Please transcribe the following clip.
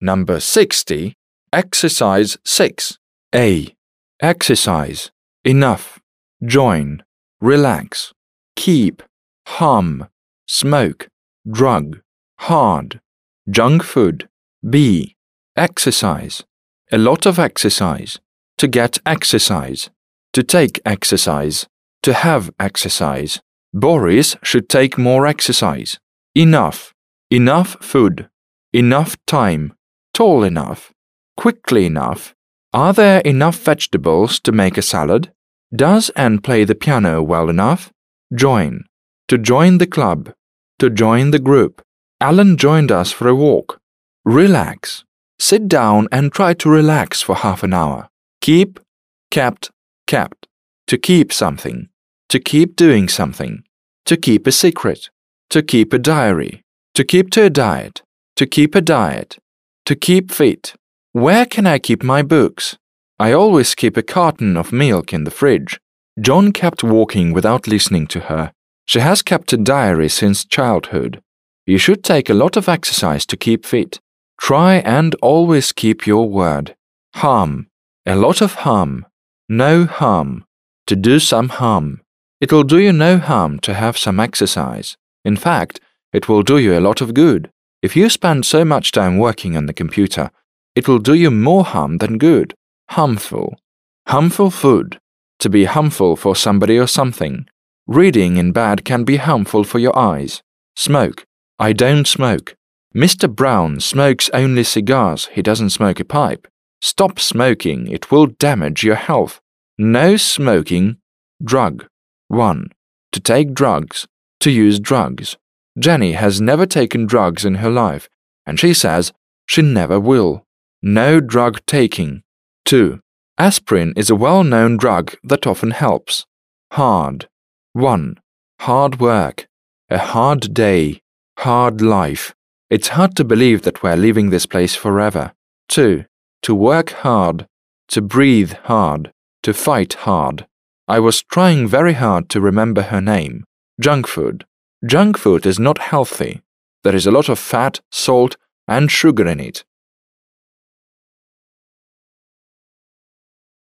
Number 60. Exercise 6. A. Exercise. Enough. Join. Relax. Keep. Harm. Smoke. Drug. Hard. Junk food. B. Exercise. A lot of exercise. To get exercise. To take exercise. To have exercise. Boris should take more exercise. Enough. Enough food. Enough time. Tall enough. Quickly enough. Are there enough vegetables to make a salad? Does Anne play the piano well enough? Join. To join the club. To join the group. Alan joined us for a walk. Relax. Sit down and try to relax for half an hour. Keep. Kept. Kept. To keep something. To keep doing something. To keep a secret. To keep a diary. To keep to a diet. To keep a diet. To keep fit. Where can I keep my books? I always keep a carton of milk in the fridge. John kept walking without listening to her. She has kept a diary since childhood. You should take a lot of exercise to keep fit. Try and always keep your word. Harm. A lot of harm. No harm. To do some harm. It will do you no harm to have some exercise. In fact, it will do you a lot of good. If you spend so much time working on the computer, it will do you more harm than good. Harmful. Harmful food. To be harmful for somebody or something. Reading in bed can be harmful for your eyes. Smoke. I don't smoke. Mr. Brown smokes only cigars, he doesn't smoke a pipe. Stop smoking, it will damage your health. No smoking. Drug. 1. To take drugs. To use drugs. Jenny has never taken drugs in her life, and she says she never will. No drug taking. 2. Aspirin is a well-known drug that often helps. Hard. 1. Hard work. A hard day. Hard life. It's hard to believe that we're leaving this place forever. 2. To work hard. To breathe hard. To fight hard. I was trying very hard to remember her name. Junk food. Junk food is not healthy. There is a lot of fat, salt, and sugar in it.